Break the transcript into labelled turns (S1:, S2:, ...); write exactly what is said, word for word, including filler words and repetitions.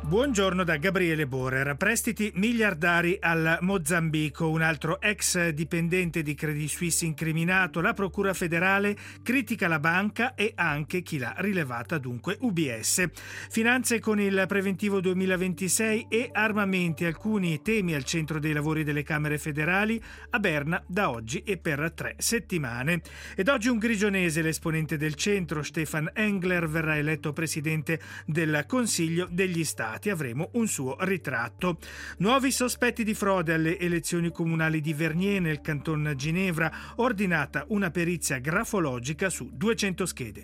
S1: Buongiorno da Gabriele Borer. Prestiti miliardari al Mozambico. Un altro ex dipendente di Credit Suisse incriminato. La Procura federale critica la banca e anche chi l'ha rilevata, dunque U B S. Finanze con il preventivo duemilaventisei e armamenti. Alcuni temi al centro dei lavori delle Camere federali a Berna da oggi e per tre settimane. Ed oggi un grigionese, l'esponente del centro, Stefan Engler, verrà eletto presidente del Consiglio degli Stati. Avremo un suo ritratto. Nuovi sospetti di frode alle elezioni comunali di Vernier nel canton Ginevra, ordinata una perizia grafologica su duecento schede.